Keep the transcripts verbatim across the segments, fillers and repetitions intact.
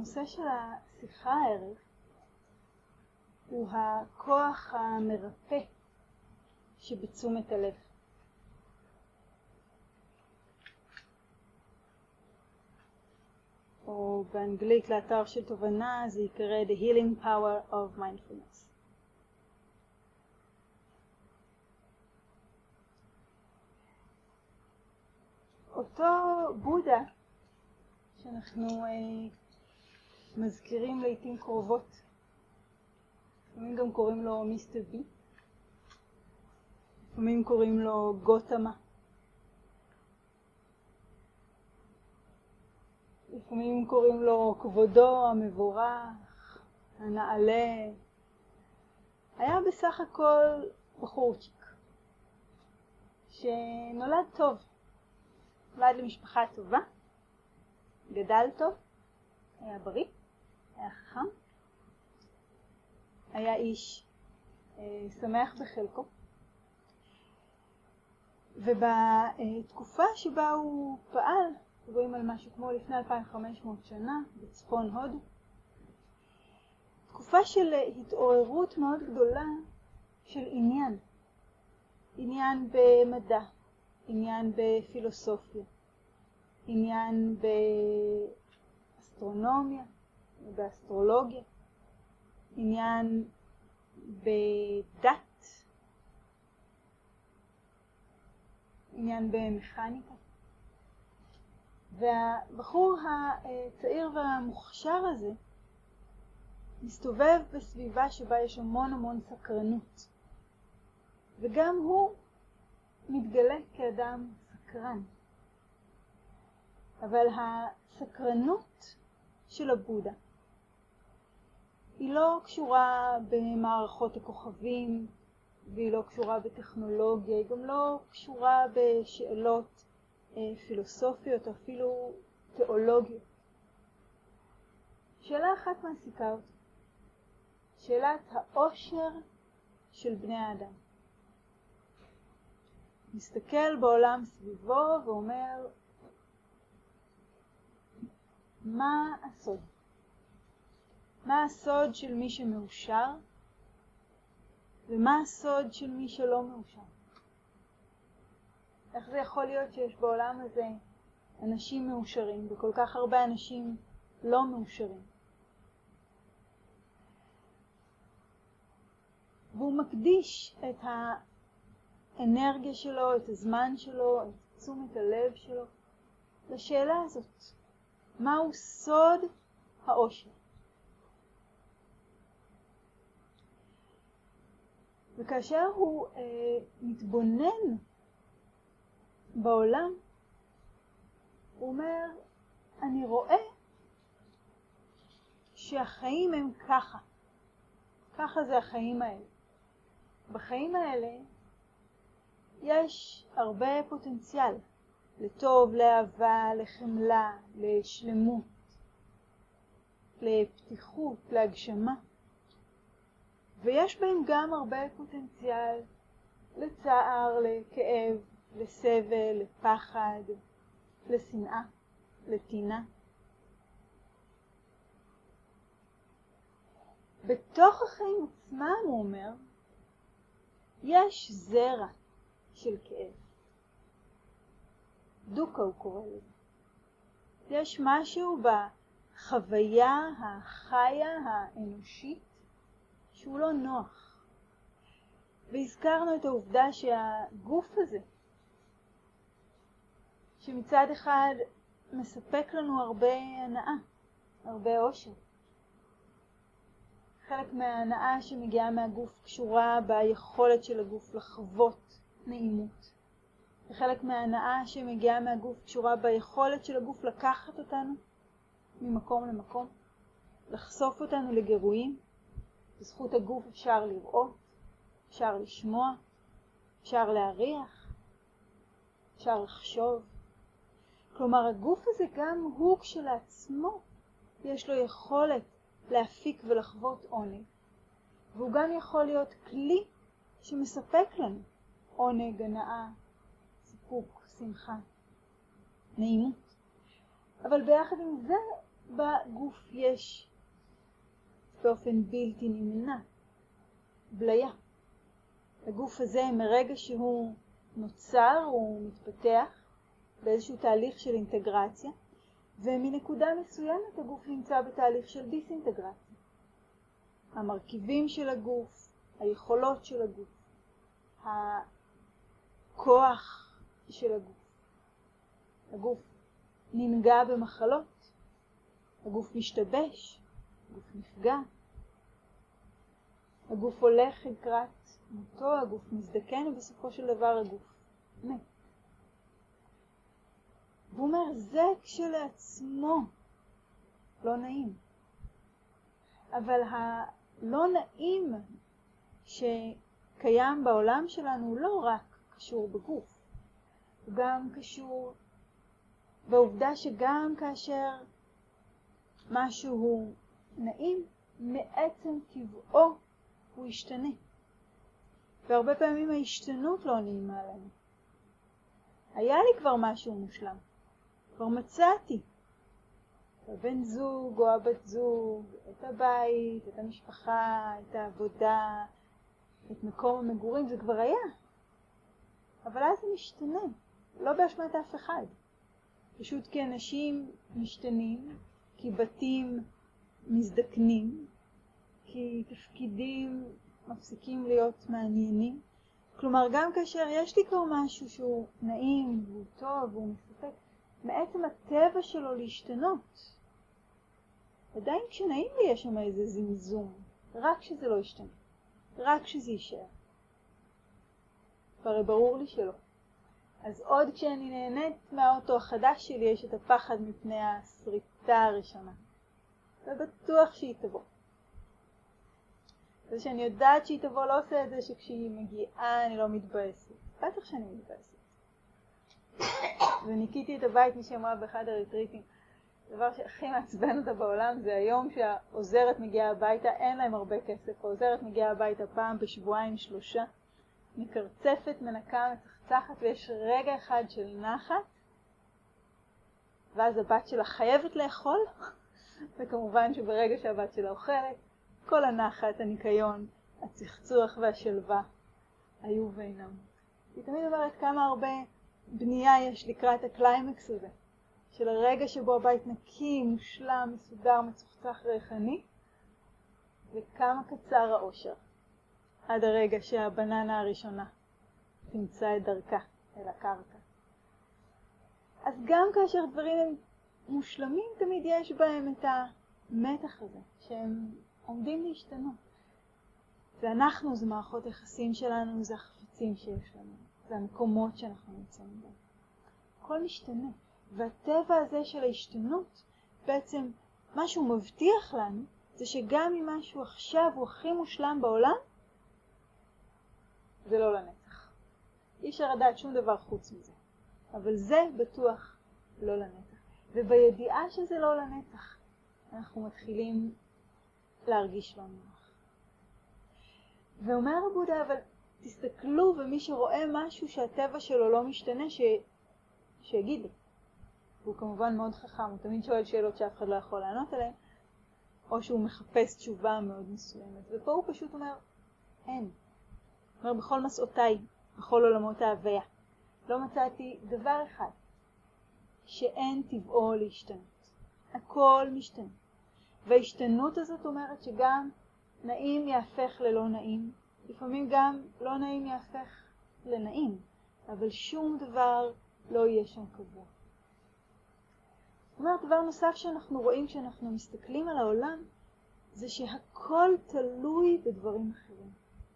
הנושא של השיחה הערב הוא הכוח המרפא שבתשומת הלב. או באנגלית לאתר של תובנה זה יקרא The Healing Power of Mindfulness. אותו בודה שאנחנו אה, מזכירים לעתים קרובות, לפעמים גם קוראים לו מיסטר בי, לפעמים קוראים לו גותמה, לפעמים קוראים לו כבודו המבורך, הנעלה. היה בסך הכל בחורצ'יק שנולד טוב, נולד למשפחה טובה, גדל טוב, היה בריא, היה חכם, היה איש אה, שמח בחלקו. ובתקופה שבה הוא פעל, רואים על משהו כמו לפני אלפיים וחמש מאות שנה בצפון הודו, תקופה של התעוררות מאוד גדולה של עניין, עניין במדע, עניין בפילוסופיה, עניין באסטרונומיה, באסטרולוגיה, עניין בדת, עניין במכניקה. והבחור הצעיר והמוכשר הזה מסתובב בסביבה שבה יש המון המון סקרנות, וגם הוא מתגלה כאדם סקרן. אבל הסקרנות של הבודה היא לא קשורה במערכות הכוכבים, והיא לא קשורה בטכנולוגיה, היא גם לא קשורה בשאלות אה, פילוסופיות, אפילו תיאולוגיות. שאלה אחת מעסיקה אותי, שאלת האושר של בני האדם. מסתכל בעולם סביבו ואומר, מה הסוד? מה הסוד של מי שמאושר? ומה הסוד של מי שלא מאושר? איך זה יכול להיות שיש בעולם הזה אנשים מאושרים וכל כך הרבה אנשים לא מאושרים? והוא מקדיש את האנרגיה שלו, את הזמן שלו, את תשומת הלב שלו לשאלה הזאת. מהו סוד האושר? וכאשר הוא אה, מתבונן בעולם, הוא אומר, אני רואה שהחיים הם ככה. ככה זה החיים האלה. בחיים האלה יש הרבה פוטנציאל. לטוב, לאהבה, לחמלה, לשלמות, לפתיחות, להגשמה. ויש בהם גם הרבה פוטנציאל לצער, לכאב, לסבל, לפחד, לשנאה, לטינה. בתוך החיים עצמם, הוא אומר, יש זרע של כאב. דוקה הוא קורא לזה. יש משהו בחוויה החיה האנושית שהוא לא נוח. והזכרנו את העובדה שהגוף הזה, שמצד אחד מספק לנו הרבה הנאה, הרבה אושר. חלק מההנאה שמגיעה מהגוף קשורה ביכולת של הגוף לחוות נעימות. וחלק מההנאה שמגיעה מהגוף קשורה ביכולת של הגוף לקחת אותנו ממקום למקום, לחשוף אותנו לגירויים. בזכות הגוף אפשר לראות, אפשר לשמוע, אפשר להריח, אפשר לחשוב. כלומר, הגוף הזה גם הוא כשלעצמו יש לו יכולת להפיק ולחוות עונג. והוא גם יכול להיות כלי שמספק לנו עונג, הנאה, סיפוק, שמחה, נעימות. אבל ביחד עם זה בגוף יש באופן בלתי נמנע בליה. הגוף הזה מרגע שהוא נוצר, הוא מתפתח באיזשהו תהליך של אינטגרציה, ומנקודה מסוימת הגוף נמצא בתהליך של דיסאינטגרציה. המרכיבים של הגוף, היכולות של הגוף, הכוח של הגוף. הגוף ננגע במחלות, הגוף משתבש, הגוף נפגע, הגוף הולך לקראת מותו, הגוף מזדקן, ובסופו של דבר הגוף מת. והוא אומר, זה כשלעצמו לא נעים. אבל הלא נעים שקיים בעולם שלנו הוא לא רק קשור בגוף, הוא גם קשור בעובדה שגם כאשר משהו הוא נעים, מעצם טבעו הוא ישתנה. והרבה פעמים ההשתנות לא נעימה לנו. היה לי כבר משהו מושלם, כבר מצאתי את הבן זוג או הבת זוג, את הבית, את המשפחה, את העבודה, את מקום המגורים, זה כבר היה. אבל אז זה משתנה, לא באשמת אף אחד. פשוט כי אנשים משתנים, כי בתים מזדקנים, כי תפקידים מפסיקים להיות מעניינים. כלומר, גם כאשר יש לי כבר משהו שהוא נעים והוא טוב והוא מספק, מעצם הטבע שלו להשתנות. עדיין כשנעים לי יש שם איזה זמזום, רק שזה לא ישתנה, רק שזה יישאר. והרי ברור לי שלא. אז עוד כשאני נהנית מהאוטו החדש שלי, יש את הפחד מפני הסריטה הראשונה. ובטוח שהיא תבוא. זה שאני יודעת שהיא תבוא לא עושה את זה שכשהיא מגיעה אני לא מתבאסת. בטח שאני מתבאסת. וניקיתי את הבית, מי שאמרה באחד הריטריטים, הדבר שהכי מעצבן אותה בעולם זה היום שהעוזרת מגיעה הביתה, אין להם הרבה כסף, העוזרת מגיעה הביתה פעם בשבועיים שלושה, מקרצפת, מנקה, מצחצחת, ויש רגע אחד של נחת, ואז הבת שלה חייבת לאכול, וכמובן שברגע שהבת שלה אוכלת, כל הנחת, הניקיון, הצחצוח והשלווה היו ואינם. היא תמיד אומרת כמה הרבה בנייה יש לקראת הקליימקס הזה, של הרגע שבו הבית נקי, מושלם, מסודר, מצוחצח, ריחני, וכמה קצר האושר, עד הרגע שהבננה הראשונה תמצא את דרכה אל הקרקע. אז גם כאשר דברים הם מושלמים, תמיד יש בהם את המתח הזה, שהם עומדים להשתנות. זה אנחנו, זה מערכות יחסים שלנו, זה החפצים שיש לנו, זה המקומות שאנחנו נמצאים בהם. הכל משתנה. והטבע הזה של ההשתנות, בעצם מה שהוא מבטיח לנו, זה שגם אם משהו עכשיו הוא הכי מושלם בעולם, זה לא לנצח. אי אפשר לדעת שום דבר חוץ מזה. אבל זה בטוח לא לנצח. ובידיעה שזה לא לנצח, אנחנו מתחילים להרגיש לא נוח. ואומר הבודה, אבל תסתכלו, ומי שרואה משהו שהטבע שלו לא משתנה, ש... שיגיד לי. והוא כמובן מאוד חכם, הוא תמיד שואל שאלות שאף אחד לא יכול לענות עליהן, או שהוא מחפש תשובה מאוד מסוימת. ופה הוא פשוט אומר, אין. הוא אומר, בכל מסעותיי, בכל עולמות ההוויה, לא מצאתי דבר אחד שאין טבעו להשתנות. הכל משתנה. וההשתנות הזאת אומרת שגם נעים יהפך ללא נעים, לפעמים גם לא נעים יהפך לנעים, אבל שום דבר לא יהיה שם קבוע. זאת אומרת, דבר נוסף שאנחנו רואים כשאנחנו מסתכלים על העולם, זה שהכל תלוי בדברים אחרים.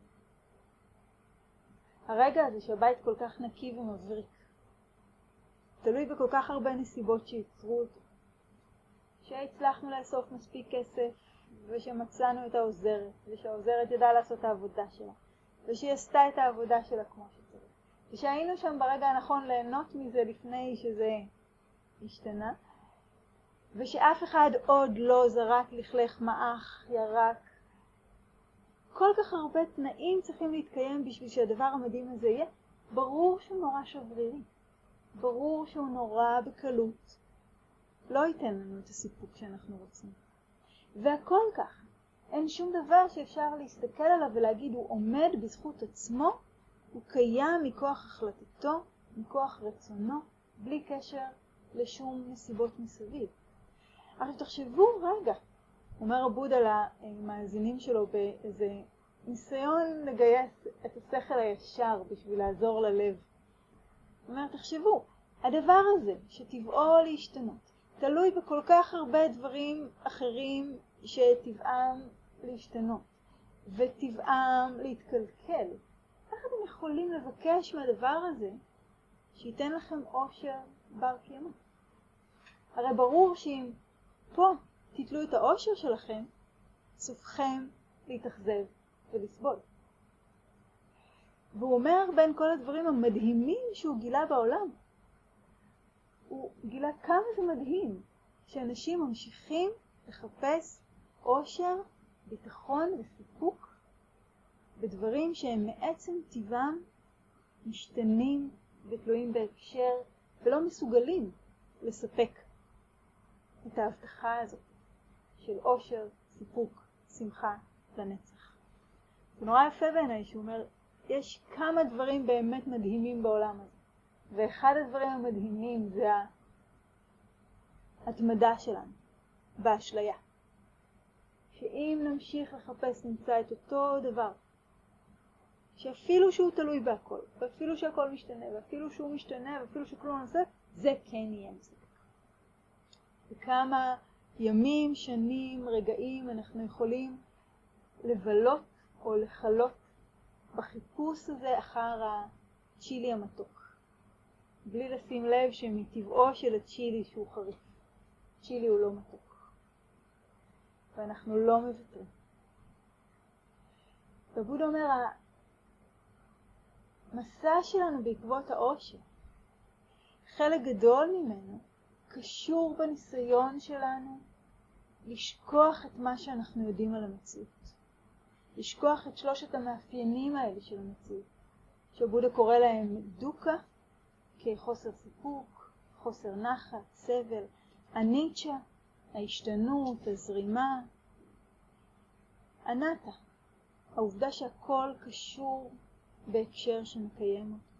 הרגע הזה שהבית כל כך נקי ומבריק, תלוי בכל כך הרבה נסיבות שיצרו אותו. שהצלחנו לאסוף מספיק כסף, ושמצאנו את העוזרת, ושהעוזרת ידעה לעשות את העבודה שלה, ושהיא עשתה את העבודה שלה כמו שצריך. ושהיינו שם ברגע הנכון ליהנות מזה לפני שזה השתנה, ושאף אחד עוד לא זרק לכלך מאח, ירק. כל כך הרבה תנאים צריכים להתקיים בשביל שהדבר המדהים הזה יהיה. ברור שהוא נורא שברירי, ברור שהוא נורא בקלות לא ייתן לנו את הסיפוק שאנחנו רוצים. והכל כך. אין שום דבר שאפשר להסתכל עליו ולהגיד הוא עומד בזכות עצמו, הוא קיים מכוח החלטתו, מכוח רצונו, בלי קשר לשום נסיבות מסביב. עכשיו תחשבו רגע, אומר הבודה למאזינים שלו באיזה ניסיון לגייס את השכל הישר בשביל לעזור ללב. הוא אומר, תחשבו, הדבר הזה שטבעו להשתנות, תלוי בכל כך הרבה דברים אחרים שטבעם להשתנות, וטבעם להתקלקל. איך אתם יכולים לבקש מהדבר הזה שייתן לכם אושר בר קיימא? הרי ברור שאם פה תתלו את האושר שלכם, סופכם להתאכזב ולסבול. והוא אומר בין כל הדברים המדהימים שהוא גילה בעולם, הוא גילה כמה זה מדהים שאנשים ממשיכים לחפש אושר, ביטחון וסיפוק בדברים שהם מעצם טבעם משתנים ותלויים בהקשר ולא מסוגלים לספק את ההבטחה הזאת של אושר, סיפוק, שמחה לנצח. זה נורא יפה בעיניי שהוא אומר, יש כמה דברים באמת מדהימים בעולם הזה. ואחד הדברים המדהימים זה ההתמדה שלנו, באשליה. שאם נמשיך לחפש נמצא את אותו דבר, שאפילו שהוא תלוי בהכל, ואפילו שהכל משתנה, ואפילו שהוא משתנה, ואפילו שכלום לא נעשה, זה כן יהיה מספק. וכמה ימים, שנים, רגעים אנחנו יכולים לבלות או לחלות בחיפוש הזה אחר הצ'ילי המתוק. בלי לשים לב שמטבעו של הצ'ילי שהוא חריף. צ'ילי הוא לא מתוק. ואנחנו לא מוותרים. ובודה אומר, המסע שלנו בעקבות האושר, חלק גדול ממנו קשור בניסיון שלנו לשכוח את מה שאנחנו יודעים על המציאות. לשכוח את שלושת המאפיינים האלה של המציאות, שבודה קורא להם דוקה, כחוסר סיפוק, חוסר נחת, סבל, הניטשה, ההשתנות, הזרימה, אנטה, העובדה שהכל קשור בהקשר שמקיים אותו.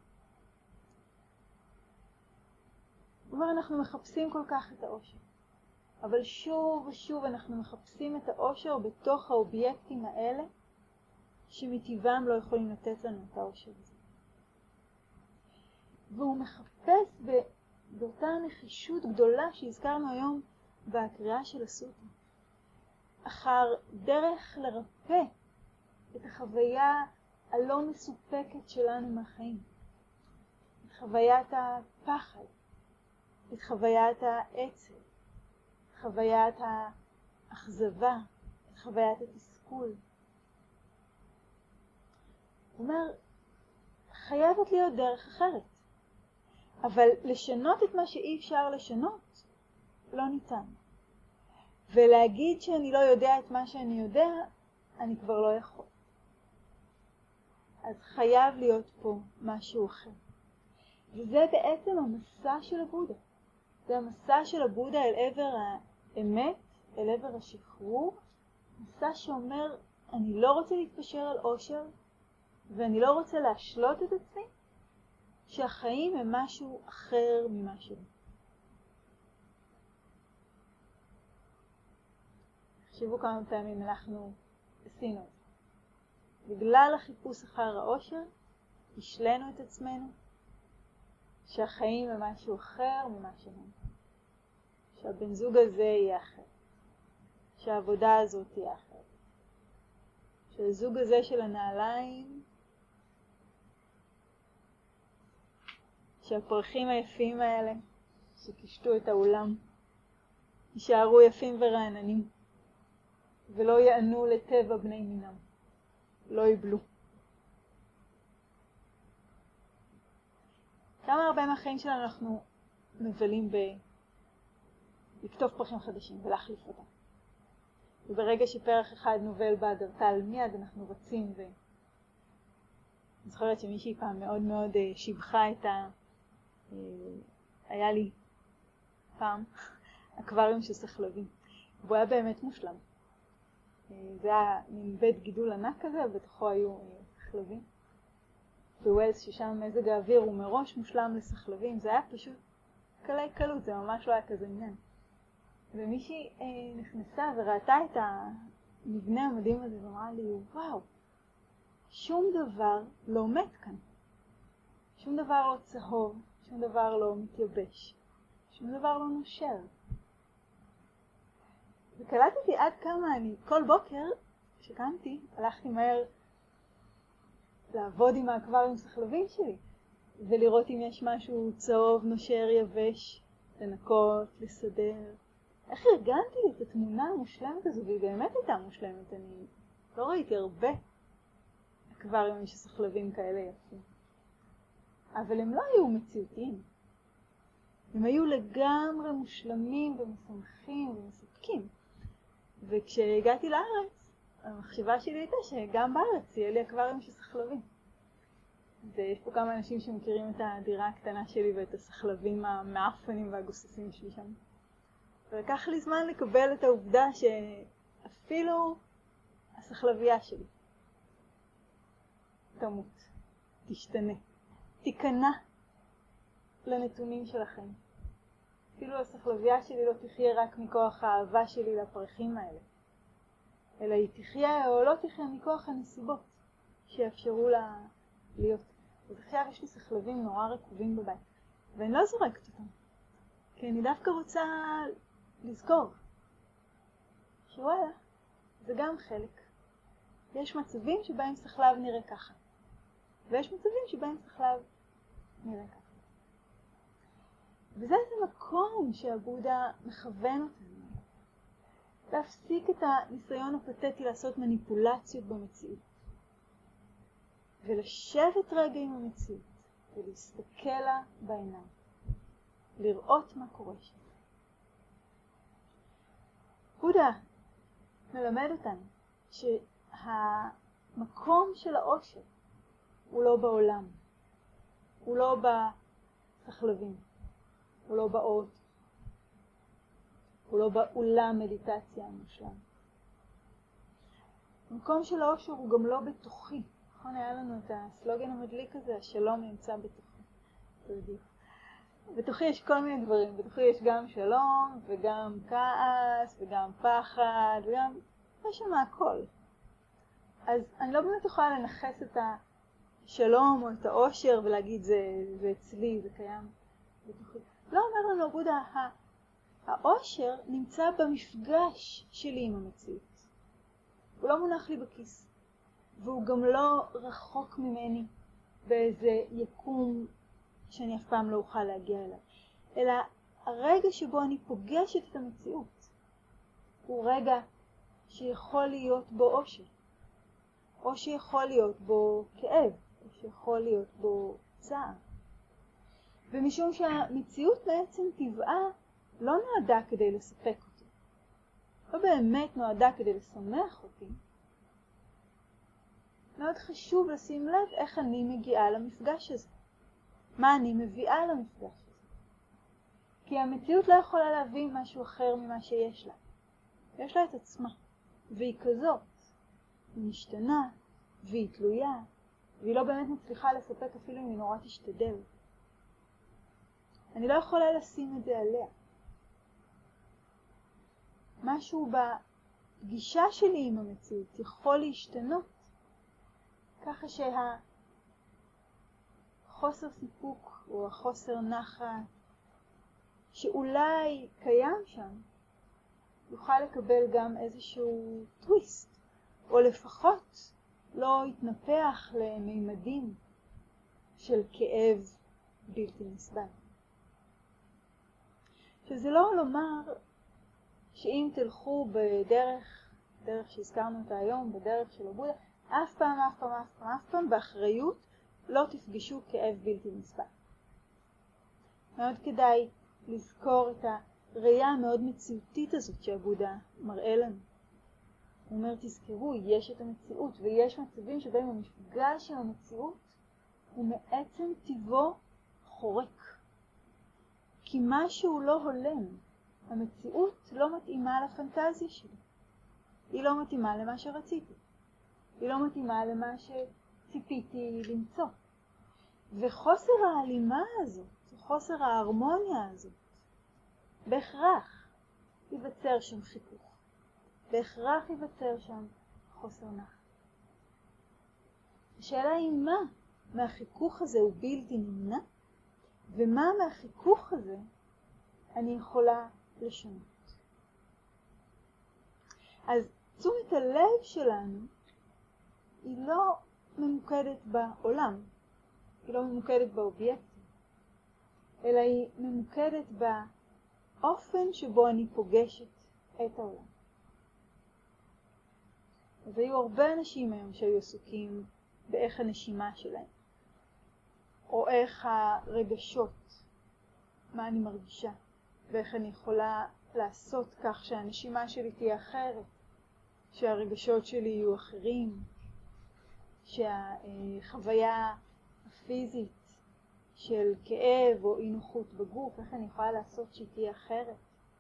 כלומר, אנחנו מחפשים כל כך את האושר, אבל שוב ושוב אנחנו מחפשים את האושר בתוך האובייקטים האלה, שמטבעם לא יכולים לתת לנו את האושר הזה. והוא מחפש באותה נחישות גדולה שהזכרנו היום בקריאה של הסוטרה, אחר דרך לרפא את החוויה הלא מסופקת שלנו מהחיים, את חוויית הפחד, את חוויית העצב, את חוויית האכזבה, את חוויית התסכול. הוא אומר, חייבת להיות דרך אחרת. אבל לשנות את מה שאי אפשר לשנות, לא ניתן. ולהגיד שאני לא יודע את מה שאני יודע, אני כבר לא יכול. אז חייב להיות פה משהו אחר. וזה בעצם המסע של הבודה. זה המסע של הבודה אל עבר האמת, אל עבר השחרור. מסע שאומר, אני לא רוצה להתפשר על אושר, ואני לא רוצה להשלות את עצמי, שהחיים הם משהו אחר ממשהו. תחשבו כמה פעמים אנחנו עשינו את זה. בגלל החיפוש אחר האושר, השלנו את עצמנו, שהחיים הם משהו אחר ממשהו. שהבן זוג הזה יהיה אחר. שהעבודה הזאת תהיה אחר. שהזוג הזה של הנעליים, שהפרחים היפים האלה שקישטו את האולם יישארו יפים ורעננים ולא יענו לטבע בני מינם, לא יבלו. כמה הרבה מהחיים שלנו אנחנו מבלים ב... לכתוב פרחים חדשים ולהחליף אותם. וברגע שפרח אחד נובל באדרטל, מיד אנחנו רצים ו... אני זוכרת שמישהי פעם מאוד מאוד שבחה את ה... היה לי פעם, אקווריום של סחלבים. והוא היה באמת מושלם. זה היה מין בית גידול ענק כזה, ובתוכו היו סחלבים. בווילס, ששם מזג האוויר הוא מראש מושלם לסחלבים, זה היה פשוט קלי קלות, זה ממש לא היה כזה עניין. ומישהי אה, נכנסה וראתה את המבנה המדהים הזה ואמרה לי, וואו, שום דבר לא מת כאן. שום דבר לא צהוב, שום דבר לא מתייבש, שום דבר לא נושר. וקלטתי עד כמה אני כל בוקר, כשקמתי, הלכתי מהר לעבוד עם האקווריום סחלבים שלי, ולראות אם יש משהו צהוב, נושר, יבש, לנקות, לסדר. איך ארגנתי לי את התמונה המושלמת הזו, והיא באמת הייתה מושלמת. אני לא ראיתי הרבה אקווריומים של סחלבים כאלה יפים. אבל הם לא היו מציאותיים. הם היו לגמרי מושלמים ומשמחים ומספקים. וכשהגעתי לארץ, המחשבה שלי הייתה שגם בארץ יהיה לי אקווריום של סחלבים. ויש פה כמה אנשים שמכירים את הדירה הקטנה שלי ואת הסחלבים המאפנים והגוססים שלי שם. ולקח לי זמן לקבל את העובדה שאפילו הסחלבייה שלי תמות, תשתנה, תיכנע לנתונים של החיים. אפילו הסחלבייה שלי לא תחיה רק מכוח האהבה שלי לפרחים האלה, אלא היא תחיה או לא תחיה מכוח הנסיבות שיאפשרו לה להיות. אז עכשיו יש לי סחלבים נורא רקובים בבית, ואני לא זורקת אותם, כי אני דווקא רוצה לזכור שוואלה, זה גם חלק. יש מצבים שבהם סחלב נראה ככה, ויש מצבים שבהם סחלב נראה ככה. וזה איזה מקום שהבודה מכוון אותנו. להפסיק את הניסיון הפתטי לעשות מניפולציות במציאות. ולשבת רגע עם המציאות, ולהסתכל לה בעיניים. לראות מה קורה שם. בודה מלמד אותנו שהמקום של האושר הוא לא בעולם. הוא לא בסחלבים. הוא לא באות. הוא לא באולם מדיטציה המושלם. המקום של האושר הוא גם לא בתוכי. נכון, היה לנו את הסלוגן המדליק הזה, השלום נמצא בתוכי. בדיוק. בתוכי יש כל מיני דברים. בתוכי יש גם שלום, וגם כעס, וגם פחד, וגם יש שם הכל. אז אני לא באמת יכולה לנחס את השלום או את האושר ולהגיד זה, זה אצלי, זה קיים בתוכי. לא אומר לנו בודה, האושר נמצא במפגש שלי עם המציאות. הוא לא מונח לי בכיס. והוא גם לא רחוק ממני באיזה יקום שאני אף פעם לא אוכל להגיע אליו. אלא הרגע שבו אני פוגשת את המציאות הוא רגע שיכול להיות בו אושר. או שיכול להיות בו כאב. או שיכול להיות בו צער. ומשום שהמציאות בעצם טבעה לא נועדה כדי לספק אותי. לא באמת נועדה כדי לשמח אותי. מאוד חשוב לשים לב איך אני מגיעה למפגש הזה. מה אני מביאה למפגש הזה. כי המציאות לא יכולה להביא משהו אחר ממה שיש לה. יש לה את עצמה. והיא כזאת. היא משתנה, והיא תלויה, והיא לא באמת מצליחה לספק אפילו אם היא נורא תשתדל. אני לא יכולה לשים את זה עליה. משהו בפגישה שלי עם המציאות יכול להשתנות, ככה שהחוסר סיפוק או החוסר נחת שאולי קיים שם, יוכל לקבל גם איזשהו טוויסט, או לפחות לא יתנפח למימדים של כאב בלתי נסבל. שזה לא לומר שאם תלכו בדרך, דרך שהזכרנו אותה היום, בדרך של הבודה, אף פעם, אף פעם, אף פעם, אף פעם, באחריות לא תפגשו כאב בלתי נסבל. מאוד כדאי לזכור את הראייה המאוד מציאותית הזאת שהבודה מראה לנו. הוא אומר, תזכרו, יש את המציאות, ויש מצבים שבהם המפגש עם המציאות הוא מעצם טבעו חורק. כי משהו לא הולם המציאות לא מתאימה לפנטזיה שלי. היא לא מתאימה למה שרציתי. היא לא מתאימה למה שציפיתי למצוא. וחוסר ההלימה הזאת, חוסר ההרמוניה הזאת, בהכרח ייווצר שם חיכוך. בהכרח ייווצר שם חוסר נחת. השאלה היא מה מהחיכוך הזה הוא בלתי נמנע, ומה מהחיכוך הזה אני יכולה לשנות. אז תשומת הלב שלנו היא לא ממוקדת בעולם, היא לא ממוקדת באובייקטים, אלא היא ממוקדת באופן שבו אני פוגשת את העולם. אז היו הרבה אנשים היום שהיו עסוקים באיך הנשימה שלהם, או איך הרגשות, מה אני מרגישה, ואיך אני יכולה לעשות כך שהנשימה שלי תהיה אחרת, שהרגשות שלי יהיו אחרים, שהחוויה הפיזית של כאב או אי נוחות בגוף, איך אני יכולה לעשות שהיא תהיה אחרת.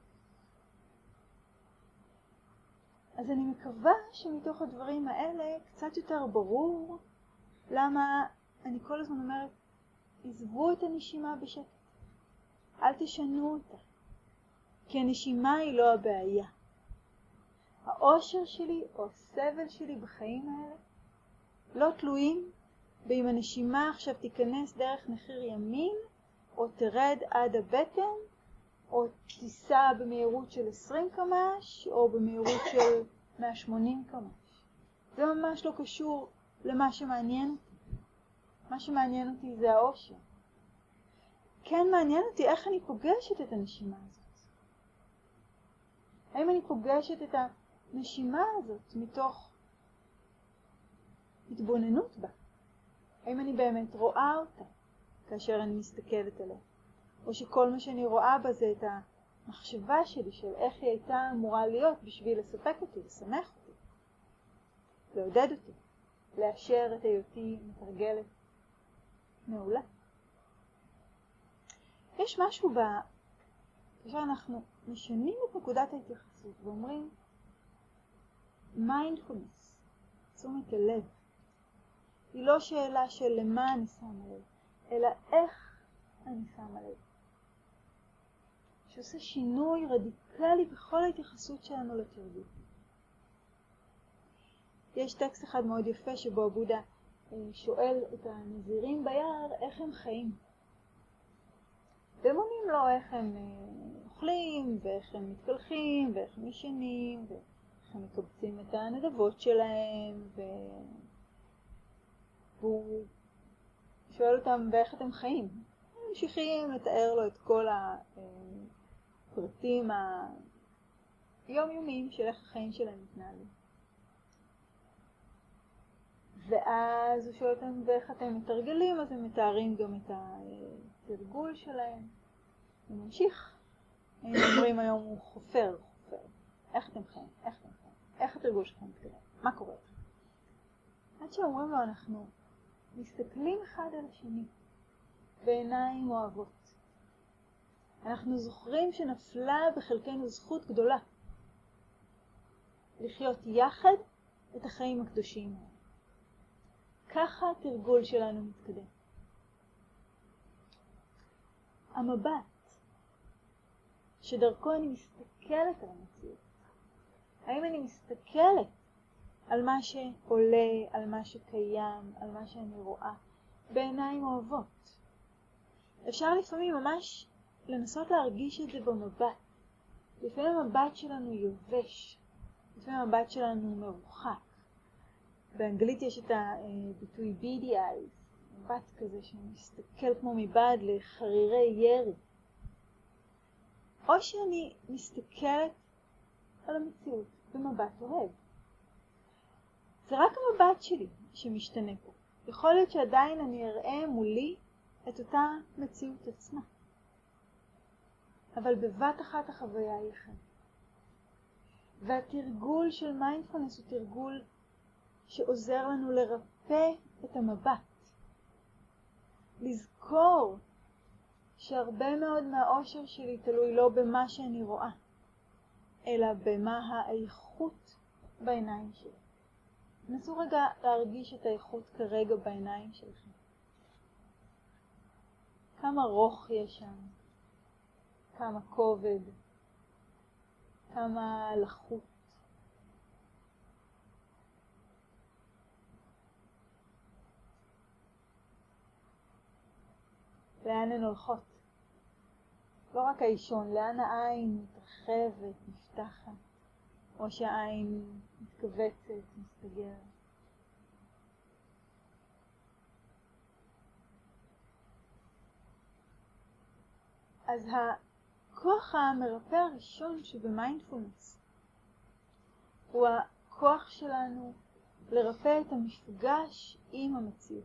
אז אני מקווה שמתוך הדברים האלה קצת יותר ברור למה אני כל הזמן אומרת, עזבו את הנשימה בשקט. אל תשנו אותה. כי הנשימה היא לא הבעיה. האושר שלי או הסבל שלי בחיים האלה לא תלויים באם הנשימה עכשיו תיכנס דרך נחיר ימין, או תרד עד הבטן, או תיסע במהירות של עשרים קמ"ש, או במהירות של מאה ושמונים קמ"ש. זה ממש לא קשור למה שמעניין אותי. מה שמעניין אותי זה האושר. כן מעניין אותי איך אני פוגשת את הנשימה הזאת. האם אני פוגשת את הנשימה הזאת מתוך התבוננות בה? האם אני באמת רואה אותה כאשר אני מסתכלת עליה? או שכל מה שאני רואה בה זה את המחשבה שלי של איך היא הייתה אמורה להיות בשביל לספק אותי, לשמח אותי, לעודד אותי, לאשר את היותי מתרגלת מעולה. יש משהו ב... כאשר אנחנו משנים את נקודת ההתייחסות ואומרים מיינדפולנס, תשומת הלב, היא לא שאלה של למה אני שמה לב, אלא איך אני שמה לב. שעושה שינוי רדיקלי בכל ההתייחסות שלנו לתרגול. יש טקסט אחד מאוד יפה שבו הבודה שואל את הנזירים ביער איך הם חיים. והם עונים לו איך הם אוכלים, ואיך הם מתקלחים, ואיך הם ישנים, ואיך הם מקבצים את הנדבות שלהם, ו... והוא שואל אותם באיך אתם חיים. הם ממשיכים לתאר לו את כל הפרטים היומיומיים של איך החיים שלהם מתנהלים. ואז הוא שואל אותם באיך אתם מתרגלים, אז הם מתארים גם את התרגול שלהם. הוא ממשיך. הם אומרים היום הוא חופר, חופר. איך אתם חיים? איך אתם חיים? איך התרגול שלכם מתקדם? מה קורה לכם? עד שאומרים לו אנחנו מסתכלים אחד על השני בעיניים אוהבות. אנחנו זוכרים שנפלה בחלקנו זכות גדולה לחיות יחד את החיים הקדושים האלה. ככה התרגול שלנו מתקדם. המבט שדרכו אני מסתכלת על המציאות. האם אני מסתכלת על מה שעולה, על מה שקיים, על מה שאני רואה, בעיניים אוהבות. אפשר לפעמים ממש לנסות להרגיש את זה במבט. לפעמים המבט שלנו יובש, לפעמים המבט שלנו מרוחק. באנגלית יש את הביטוי beady eyes, מבט כזה שמסתכל כמו מבעד לחרירי ירי. או שאני מסתכלת על המציאות במבט אוהב. זה רק המבט שלי שמשתנה פה. יכול להיות שעדיין אני אראה מולי את אותה מציאות עצמה. אבל בבת אחת החוויה היא אחרת. והתרגול של מיינדפולנס הוא תרגול שעוזר לנו לרפא את המבט. לזכור שהרבה מאוד מהאושר שלי תלוי לא במה שאני רואה, אלא במה האיכות בעיניים שלי. נסו רגע להרגיש את האיכות כרגע בעיניים שלכם. כמה רוך יש שם, כמה כובד, כמה לחות. לאן הן הולכות? לא רק האישון, לאן העין מתרחבת, נפתחת, או שהעין מתכווצת, מסתגרת. אז הכוח המרפא הראשון שבמיינדפולנס הוא הכוח שלנו לרפא את המפגש עם המציאות.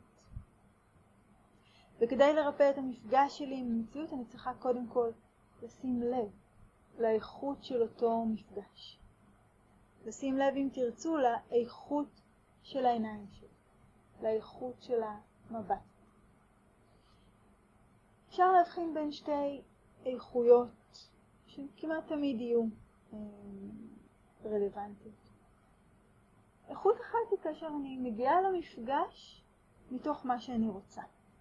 וכדי לרפא את המפגש שלי עם המציאות אני צריכה קודם כל לשים לב לאיכות של אותו מפגש. לשים לב, אם תרצו, לאיכות של העיניים שלי, לאיכות של המבט. אפשר להבחין בין שתי איכויות שכמעט תמיד יהיו אה, רלוונטיות. איכות אחת היא כאשר אני מגיעה למפגש מתוך מה שאני רוצה.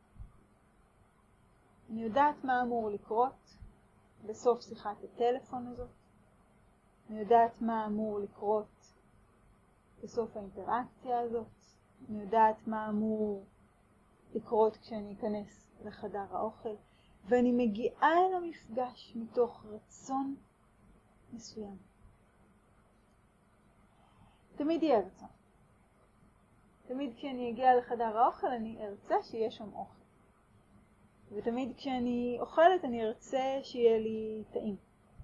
אני יודעת מה אמור לקרות בסוף שיחת הטלפון הזאת. אני יודעת מה אמור לקרות בסוף האינטראקציה הזאת. אני יודעת מה אמור לקרות כשאני אכנס לחדר האוכל. ואני מגיעה אל המפגש מתוך רצון מסוים. תמיד יהיה רצון. תמיד כשאני אגיע לחדר האוכל אני ארצה שיהיה שם אוכל. ותמיד כשאני אוכלת אני ארצה שיהיה לי טעים.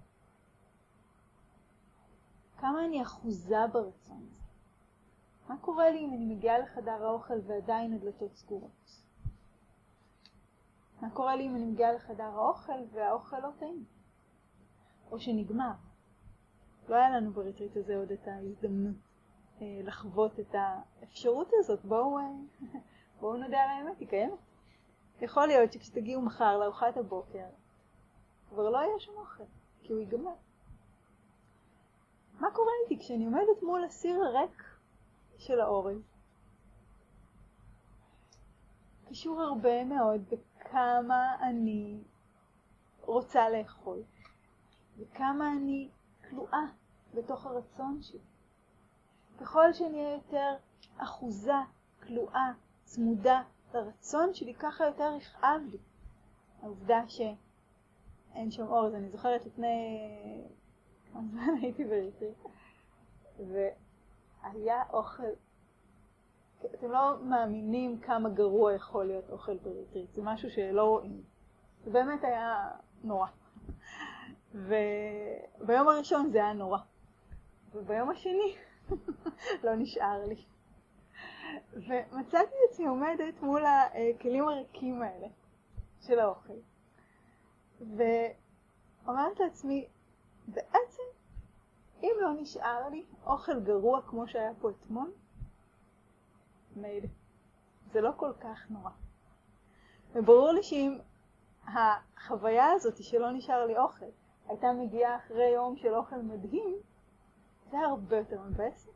כמה אני אחוזה ברצון הזה? מה קורה לי אם אני מגיעה לחדר האוכל ועדיין הדלתות סגורות? מה קורה לי אם אני מגיעה לחדר האוכל והאוכל לא טעים? או שנגמר. לא היה לנו בריטריט הזה עוד את ההזדמנות אה, לחוות את האפשרות הזאת. בואו, אה, בואו נדע על האמת, היא קיימת. יכול להיות שכשתגיעו מחר לארוחת הבוקר, כבר לא יהיה שום אוכל, כי הוא ייגמר. מה קורה איתי כשאני עומדת מול הסיר הריק של האורז? קשור הרבה מאוד בכמה אני רוצה לאכול, וכמה אני כלואה בתוך הרצון שלי. ככל שאני אהיה יותר אחוזה, כלואה, צמודה לרצון שלי, ככה יותר יכאב לי. העובדה שאין שם אורז. אני זוכרת לפני כמה זמן הייתי בריטריט, והיה אוכל, אתם לא מאמינים כמה גרוע יכול להיות אוכל בריטריט. זה משהו שלא רואים. זה באמת היה נורא. וביום הראשון זה היה נורא. וביום השני לא נשאר לי. ומצאתי את עצמי עומדת מול הכלים הריקים האלה של האוכל. ואומרת לעצמי, בעצם, אם לא נשאר לי אוכל גרוע כמו שהיה פה אתמול, מילא. זה לא כל כך נורא. וברור לי שאם החוויה הזאת שלא נשאר לי אוכל הייתה מגיעה אחרי יום של אוכל מדהים, זה הרבה יותר מבאס.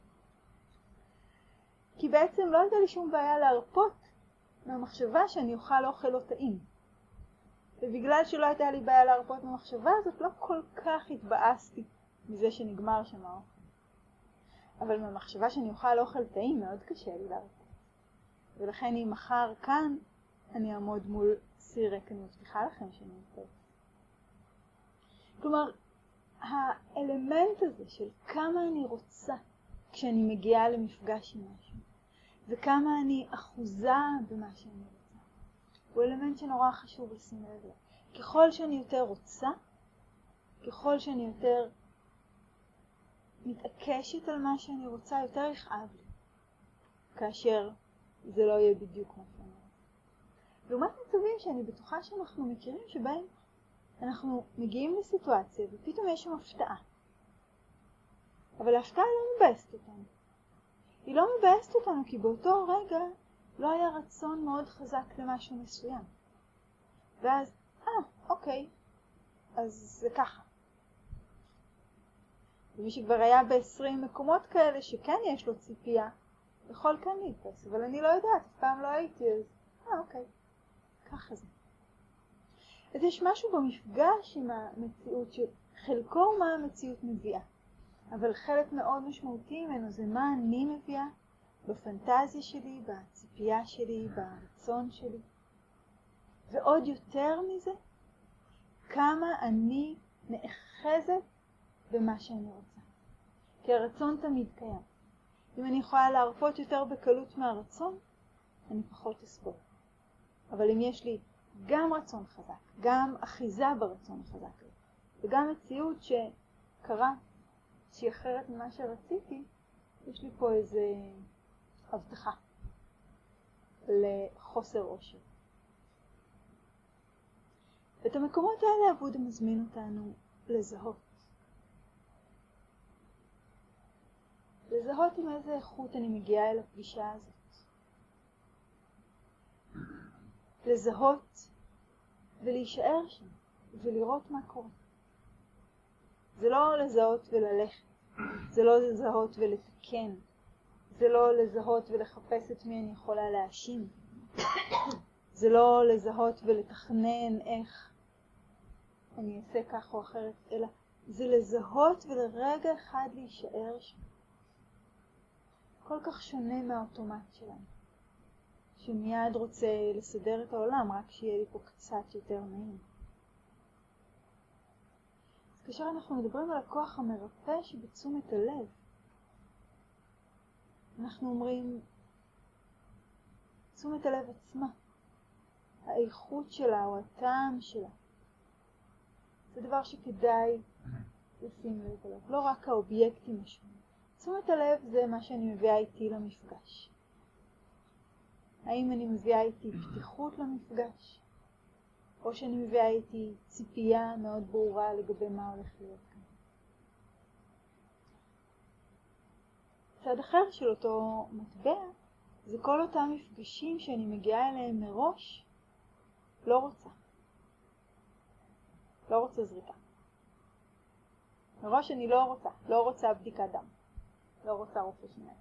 כי בעצם לא הייתה לי שום בעיה להרפות מהמחשבה שאני אוכל אוכל לא טעים. ובגלל שלא הייתה לי בעיה להרפות מהמחשבה הזאת, לא כל כך התבאסתי מזה שנגמר שם האוכל. אבל מהמחשבה שאני אוכל אוכל טעים מאוד קשה לי להרפות. ולכן אם מחר כאן אני אעמוד מול סיר ריק, אני מבטיחה לכם שאני אתפוס. כלומר, האלמנט הזה של כמה אני רוצה כשאני מגיעה למפגש עם משהו, וכמה אני אחוזה במה שאני רוצה, הוא אלמנט שנורא חשוב לשים לב אליו. ככל שאני יותר רוצה, ככל שאני יותר מתעקשת על מה שאני רוצה, יותר יכאב לי, כאשר זה לא יהיה בדיוק מה שאני רוצה. לעומת מצבים שאני בטוחה שאנחנו מכירים, שבהם אנחנו מגיעים לסיטואציה ופתאום יש שם הפתעה. אבל ההפתעה לא מבאסת אותנו. היא לא מבאסת אותנו כי באותו רגע לא היה רצון מאוד חזק למשהו מסוים. ואז, אה, אוקיי, אז זה ככה. ומי שכבר היה ב-עשרים מקומות כאלה שכן יש לו ציפייה, יכול כן להתפס, אבל אני לא יודעת, אף פעם לא הייתי, אז אה, אוקיי, ככה זה. אז יש משהו במפגש עם המציאות, שחלקו מה המציאות מביאה, אבל חלק מאוד משמעותי ממנו זה מה אני מביאה בפנטזיה שלי, בציפייה שלי, ברצון שלי. ועוד יותר מזה, כמה אני נאחזת במה שאני רוצה. כי הרצון תמיד קיים. אם אני יכולה להרפות יותר בקלות מהרצון, אני פחות אסבול. אבל אם יש לי גם רצון חזק, גם אחיזה ברצון החזק, וגם מציאות שקרה, שהיא אחרת ממה שרציתי, יש לי פה איזו הבטחה לחוסר אושר. את המקומות האלה עבודה מזמין אותנו לזהות. לזהות עם איזה איכות אני מגיעה אל הפגישה הזאת. לזהות ולהישאר שם ולראות מה קורה. זה לא לזהות וללכת, זה לא לזהות ולתקן, זה לא לזהות ולחפש את מי אני יכולה להאשים, זה לא לזהות ולתכנן איך אני אעשה כך או אחרת, אלא זה לזהות ולרגע אחד להישאר שם. כל כך שונה מהאוטומט שלנו, שמיד רוצה לסדר את העולם, רק שיהיה לי פה קצת יותר נעים. אז כאשר אנחנו מדברים על הכוח המרפא שבתשומת הלב, אנחנו אומרים, תשומת הלב עצמה, האיכות שלה או הטעם שלה, זה דבר שכדאי לשים לב עליו, לא רק האובייקטים השונים. תשומת הלב זה מה שאני מביאה איתי למפגש. האם אני מביאה איתי פתיחות למפגש, או שאני מביאה איתי ציפייה מאוד ברורה לגבי מה הולך להיות כאן. צד אחר של אותו מטבע זה כל אותם מפגשים שאני מגיעה אליהם מראש לא רוצה. לא רוצה זריקה. מראש אני לא רוצה, לא רוצה בדיקת דם. לא רוצה רופא שיניים.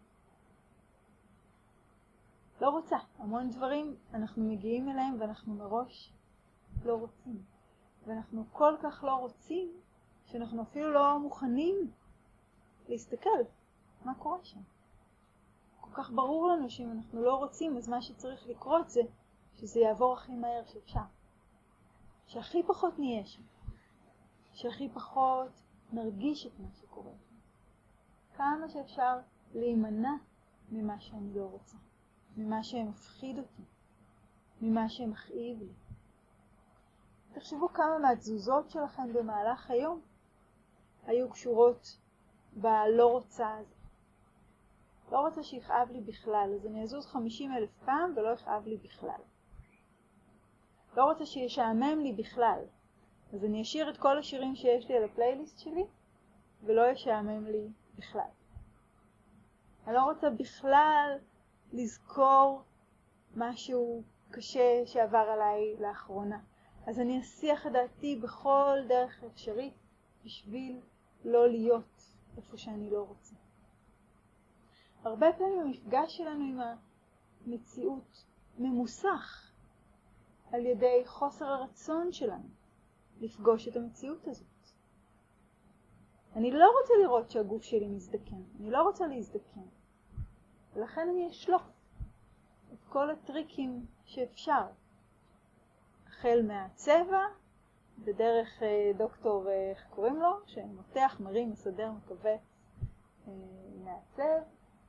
לא רוצה. המון דברים אנחנו מגיעים אליהם ואנחנו מראש לא רוצים. ואנחנו כל כך לא רוצים שאנחנו אפילו לא מוכנים להסתכל מה קורה שם. כל כך ברור לנו שאם אנחנו לא רוצים, אז מה שצריך לקרות זה שזה יעבור הכי מהר שאפשר. שהכי פחות נהיה שם. שהכי פחות נרגיש את מה שקורה. כמה שאפשר להימנע ממה שאני לא רוצה. ממה שמפחיד אותי. ממה שמכאיב לי. תחשבו כמה מהתזוזות שלכם במהלך היום היו קשורות בלא רוצה הזה. לא רוצה שיכאב לי בכלל, אז אני אזוז חמישים אלף פעם ולא יכאב לי בכלל. לא רוצה שישעמם לי בכלל, אז אני אשאיר את כל השירים שיש לי על הפלייליסט שלי ולא ישעמם לי בכלל. אני לא רוצה בכלל לזכור משהו קשה שעבר עליי לאחרונה. אז אני אסיח את דעתי בכל דרך אפשרית בשביל לא להיות איפה שאני לא רוצה. הרבה פעמים המפגש שלנו עם המציאות ממוסך על ידי חוסר הרצון שלנו לפגוש את המציאות הזאת. אני לא רוצה לראות שהגוף שלי מזדקן, אני לא רוצה להזדקן. ולכן אני אשלוף את כל הטריקים שאפשר. החל מהצבע, בדרך דוקטור, איך קוראים לו, שמותח, מרים, מסדר, מקווץ, מעצב.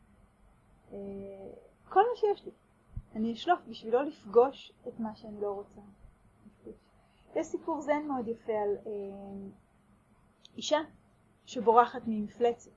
כל מה שיש לי. אני אשלוף בשביל לא לפגוש את מה שאני לא רוצה. יש סיפור זן מאוד יפה על אישה שבורחת ממפלצת.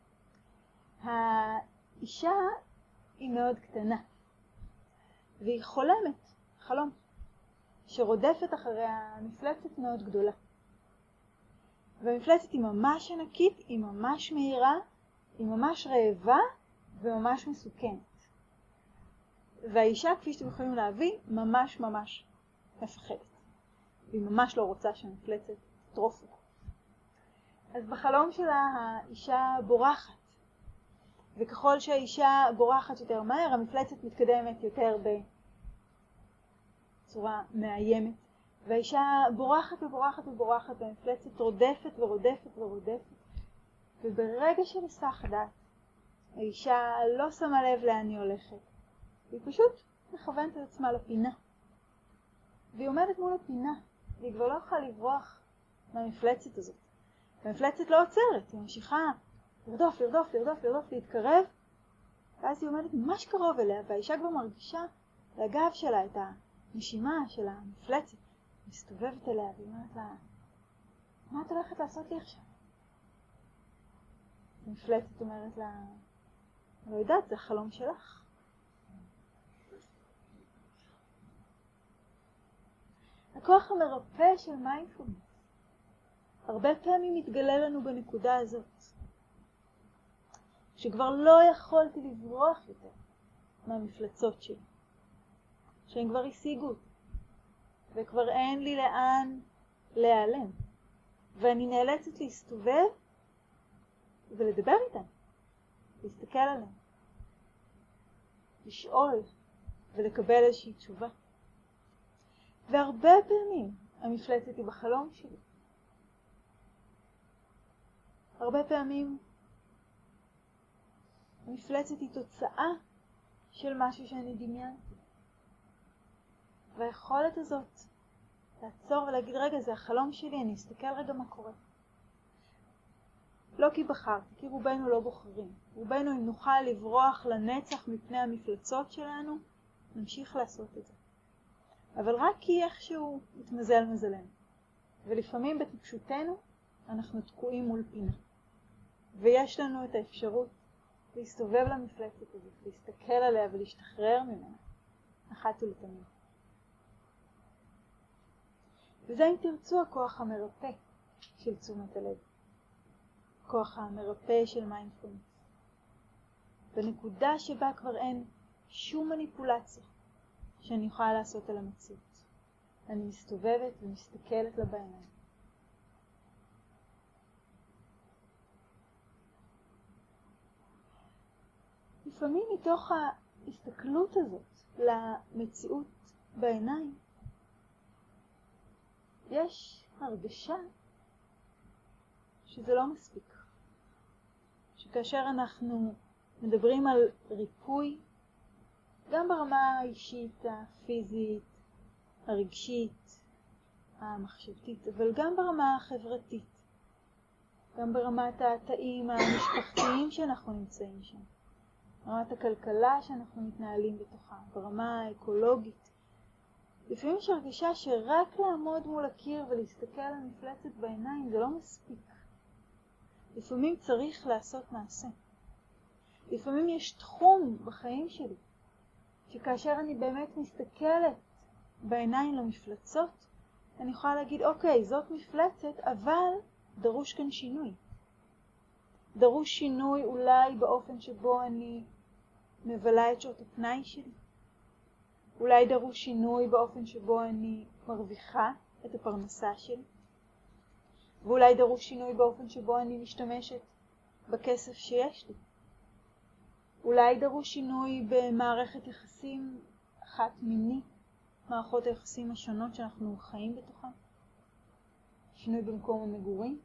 האישה היא מאוד קטנה, והיא חולמת, חלום, שרודפת אחרי המפלצת מאוד גדולה. והמפלצת היא ממש ענקית, היא ממש מהירה, היא ממש רעבה וממש מסוכנת. והאישה, כפי שאתם יכולים להבין, ממש ממש מפחדת. והיא ממש לא רוצה שהמפלצת תטרוף אותה. אז בחלום שלה האישה בורחת, וככל שהאישה בורחת יותר מהר, המפלצת מתקדמת יותר בצורה מאיימת, והאישה בורחת ובורחת ובורחת, והמפלצת רודפת ורודפת ורודפת, וברגע של היסח הדעת, האישה לא שמה לב לאן היא הולכת, היא פשוט מכוונת את עצמה לפינה, והיא עומדת מול הפינה, והיא כבר לא יכולה לברוח מהמפלצת הזאת. המפלצת לא עוצרת, היא ממשיכה לרדוף, לרדוף, לרדוף, לרדוף, להתקרב, ואז היא עומדת ממש קרוב אליה, והאישה כבר מרגישה לגב שלה את הנשימה של המפלצת, מסתובבת אליה והיא אומרת לה, מה את הולכת לעשות לי עכשיו? המפלצת אומרת לה, לא יודעת, זה החלום שלך. הכוח המרפא של מיינדפולנס הרבה פעמים מתגלה לנו בנקודה הזאת, שכבר לא יכולתי לברוח יותר מהמפלצות שלי, שהן כבר השיגו אותי, וכבר אין לי לאן להיעלם, ואני נאלצת להסתובב ולדבר איתן, להסתכל עליהן, לשאול ולקבל איזושהי תשובה. והרבה פעמים המפלצת היא בחלום שלי. הרבה פעמים המפלצת היא תוצאה של משהו שאני דמיינתי. והיכולת הזאת לעצור ולהגיד, רגע, זה החלום שלי, אני אסתכל רגע מה קורה. לא כי בחרתי, כי רובנו לא בוחרים. רובנו, אם נוכל לברוח לנצח מפני המפלצות שלנו, נמשיך לעשות את זה. אבל רק כי איכשהו מתמזל מזלנו. ולפעמים בטיפשותנו אנחנו תקועים מול פינה. ויש לנו את האפשרות להסתובב למפלצת הזאת, להסתכל עליה ולהשתחרר ממנה, אחת ולתמיד. וזה אם תרצו הכוח המרפא של תשומת הלב. הכוח המרפא של מיינדפולנס. בנקודה שבה כבר אין שום מניפולציה שאני יכולה לעשות על המציאות. אני מסתובבת ומסתכלת לה בעיניים. לפעמים מתוך ההסתכלות הזאת למציאות בעיניים, יש הרגשה שזה לא מספיק. שכאשר אנחנו מדברים על ריפוי, גם ברמה האישית, הפיזית, הרגשית, המחשבתית, אבל גם ברמה החברתית, גם ברמת התאים המשפחתיים שאנחנו נמצאים שם, ברמת הכלכלה שאנחנו מתנהלים בתוכה, ברמה האקולוגית. לפעמים יש הרגשה שרק לעמוד מול הקיר ולהסתכל על המפלצת בעיניים זה לא מספיק. לפעמים צריך לעשות מעשה. לפעמים יש תחום בחיים שלי, שכאשר אני באמת מסתכלת בעיניים למפלצות, אני יכולה להגיד, אוקיי, זאת מפלצת, אבל דרוש כאן שינוי. דרוש שינוי אולי באופן שבו אני מבלה את שעות הפנאי שלי. אולי דרוש שינוי באופן שבו אני מרוויחה את הפרנסה שלי. ואולי דרוש שינוי באופן שבו אני משתמשת בכסף שיש לי. אולי דרוש שינוי במערכת יחסים אחת מיני, מערכות היחסים השונות שאנחנו חיים בתוכן. שינוי במקום המגורים.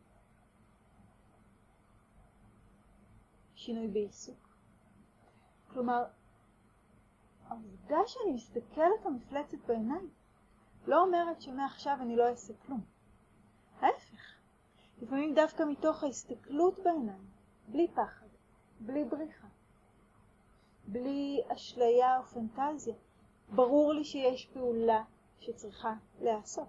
שינוי בעיסוק. כלומר, העובדה שאני מסתכלת המפלצת בעיניים לא אומרת שמעכשיו אני לא אעשה כלום. ההפך. לפעמים דווקא מתוך ההסתכלות בעיניים, בלי פחד, בלי בריחה, בלי אשליה או פנטזיה, ברור לי שיש פעולה שצריכה לעשות.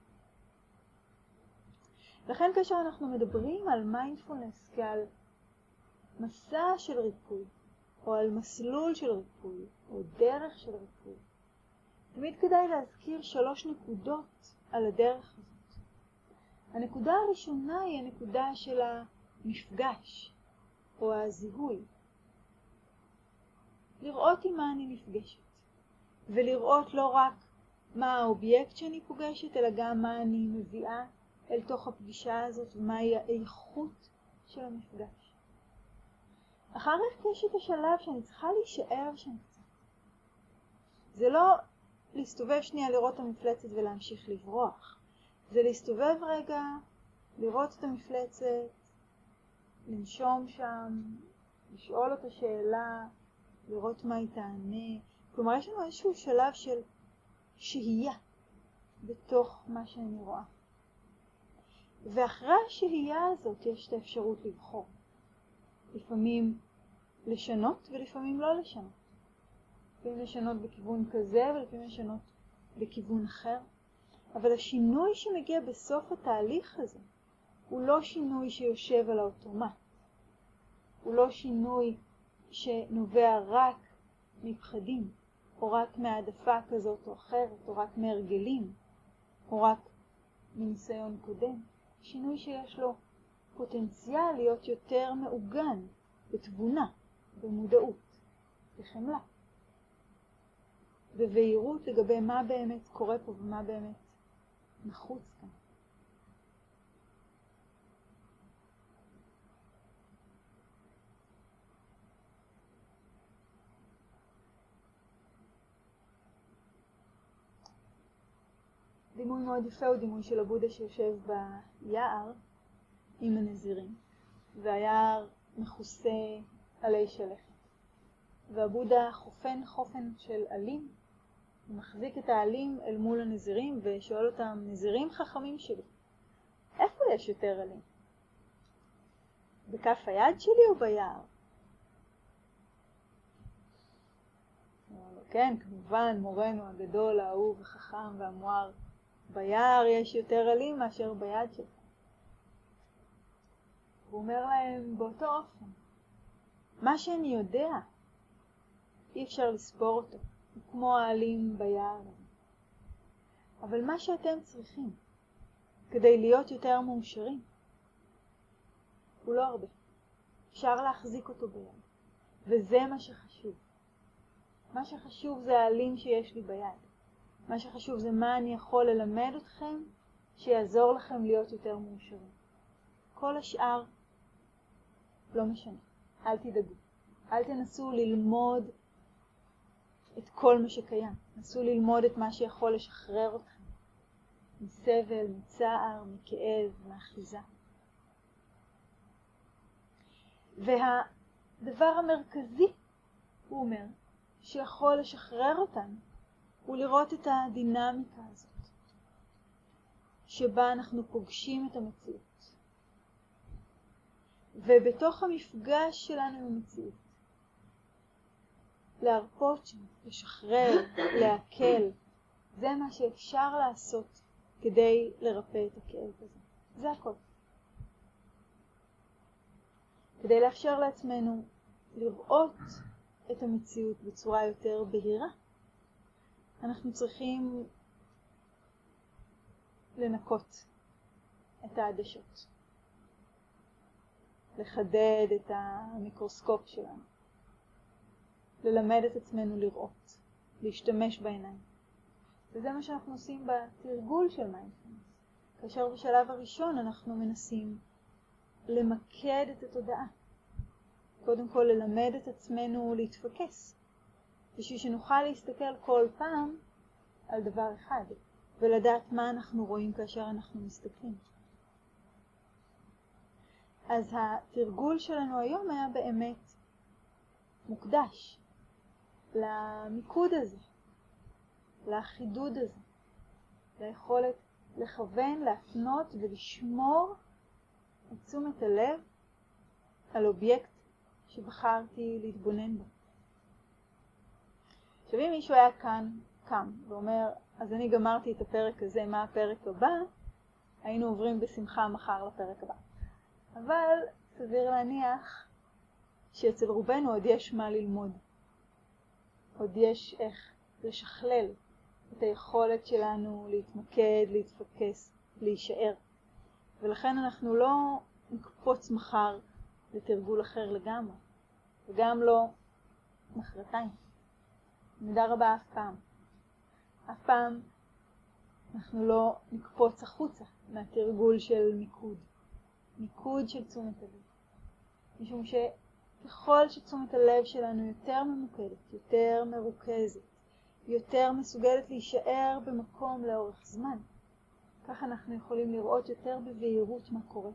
לכן כאשר אנחנו מדברים על מיינדפולנס כעל מסע של ריפוי, או על מסלול של ריפוי, או דרך של ריפוי, תמיד כדאי להזכיר שלוש נקודות על הדרך הזאת. הנקודה הראשונה היא הנקודה של המפגש, או הזיהוי. לראות עם מה אני נפגשת, ולראות לא רק מה האובייקט שאני פוגשת, אלא גם מה אני מביאה אל תוך הפגישה הזאת, ומהי האיכות של המפגש. אחר כך יש את השלב שאני צריכה להישאר שם קצת. זה לא להסתובב שנייה לראות את המפלצת ולהמשיך לברוח. זה להסתובב רגע, לראות את המפלצת, לנשום שם, לשאול אותה שאלה, לראות מה היא תענה. כלומר, יש לנו איזשהו שלב של שהייה בתוך מה שאני רואה. ואחרי השהייה הזאת יש את האפשרות לבחור. לפעמים לשנות ולפעמים לא לשנות. לפעמים לשנות בכיוון כזה ולפעמים לשנות בכיוון אחר. אבל השינוי שמגיע בסוף התהליך הזה הוא לא שינוי שיושב על האוטומט. הוא לא שינוי שנובע רק מפחדים, או רק מהעדפה כזאת או אחרת, או רק מהרגלים, או רק מניסיון קודם. שינוי שיש לו פוטנציאל להיות יותר מעוגן בתבונה, במודעות, בחמלה, בבהירות לגבי מה באמת קורה פה ומה באמת נחוץ כאן. דימוי מאוד יפה הוא דימוי של הבודה שיושב ביער עם הנזירים, והיער מכוסה עלי שלכת. והבודה חופן חופן של עלים, הוא מחזיק את העלים אל מול הנזירים ושואל אותם, נזירים חכמים שלי, איפה יש יותר עלים? בכף היד שלי או ביער? כן, כמובן, מורנו הגדול, האהוב, החכם והמואר, ביער יש יותר עלים מאשר ביד שלך. הוא אומר להם באותו אופן, מה שאני יודע, אי אפשר לספור אותו, הוא כמו העלים ביער. אבל מה שאתם צריכים כדי להיות יותר מאושרים, הוא לא הרבה. אפשר להחזיק אותו ביד, וזה מה שחשוב. מה שחשוב זה העלים שיש לי ביד. מה שחשוב זה מה אני יכול ללמד אתכם שיעזור לכם להיות יותר מאושרים. כל השאר לא משנה. אל תדאגו. אל תנסו ללמוד את כל מה שקיים. נסו ללמוד את מה שיכול לשחרר אתכם. מסבל, מצער, מכאב, מאחיזה. והדבר המרכזי, הוא אומר, שיכול לשחרר אותנו, הוא לראות את הדינמיקה הזאת, שבה אנחנו פוגשים את המציאות. ובתוך המפגש שלנו עם המציאות, להרפות שם, לשחרר, להקל, זה מה שאפשר לעשות כדי לרפא את הכאב הזה. זה הכל. כדי לאפשר לעצמנו לראות את המציאות בצורה יותר בהירה, אנחנו צריכים לנקות את העדשות, לחדד את המיקרוסקופ שלנו, ללמד את עצמנו לראות, להשתמש בעיניים. וזה מה שאנחנו עושים בתרגול של מיינדפולנס. כאשר בשלב הראשון אנחנו מנסים למקד את התודעה. קודם כל ללמד את עצמנו להתפקס, בשביל שנוכל להסתכל כל פעם על דבר אחד, ולדעת מה אנחנו רואים כאשר אנחנו מסתכלים. אז התרגול שלנו היום היה באמת מוקדש למיקוד הזה, לחידוד הזה, ליכולת לכוון, להפנות ולשמור את תשומת הלב על אובייקט שבחרתי להתבונן בו. עכשיו אם מישהו היה כאן, קם, ואומר, אז אני גמרתי את הפרק הזה, מה הפרק הבא? היינו עוברים בשמחה מחר לפרק הבא. אבל סביר להניח שאצל רובנו עוד יש מה ללמוד. עוד יש איך לשכלל את היכולת שלנו להתמקד, להתפקס, להישאר. ולכן אנחנו לא נקפוץ מחר לתרגול אחר לגמרי, וגם לא מחרתיים. במידה רבה אף פעם. אף פעם אנחנו לא נקפוץ החוצה מהתרגול של מיקוד. מיקוד של תשומת הלב. משום שככל שתשומת הלב שלנו יותר ממוקדת, יותר מרוכזת, יותר מסוגלת להישאר במקום לאורך זמן, כך אנחנו יכולים לראות יותר בבהירות מה קורה.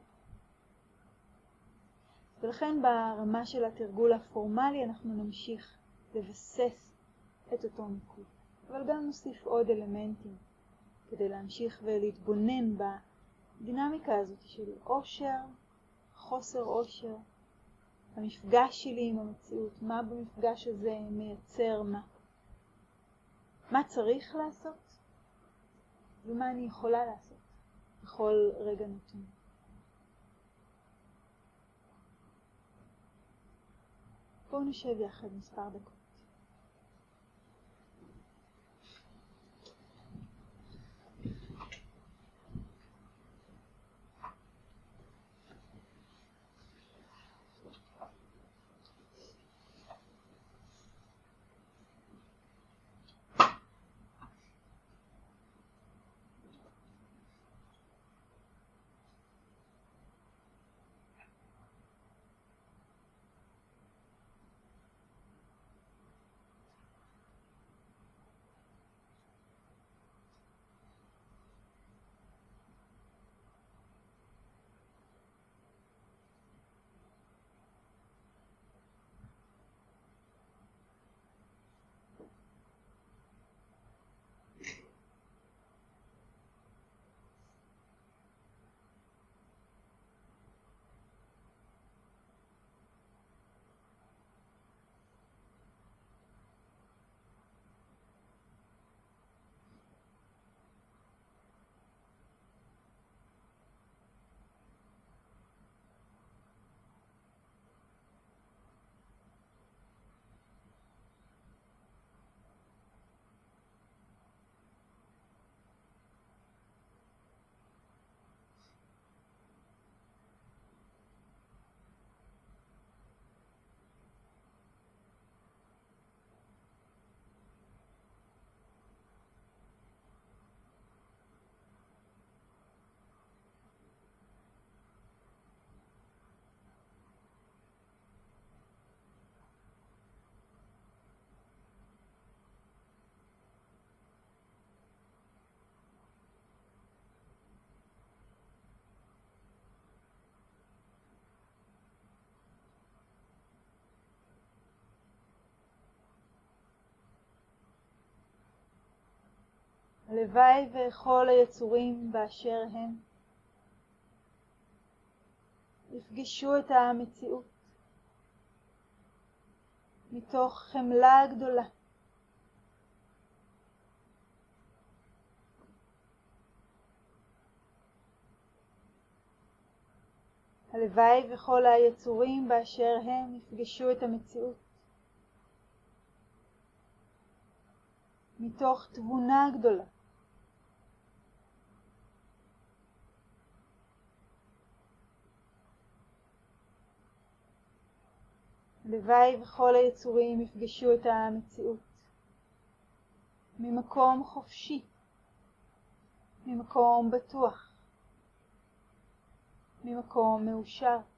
ולכן ברמה של התרגול הפורמלי אנחנו נמשיך לבסס את אותו מיקוד. אבל גם נוסיף עוד אלמנטים כדי להמשיך ולהתבונן בדינמיקה הזאת של אושר, חוסר אושר, המפגש שלי עם המציאות, מה במפגש הזה מייצר מה. מה צריך לעשות ומה אני יכולה לעשות בכל רגע נתון. בואו נשב יחד מספר דקות. הלוואי וכל היצורים באשר הם יפגשו את המציאות מתוך חמלה גדולה. הלוואי וכל היצורים באשר הם יפגשו את המציאות מתוך תבונה גדולה. הלוואי וכל היצורים יפגשו את המציאות ממקום חופשי, ממקום בטוח, ממקום מאושר.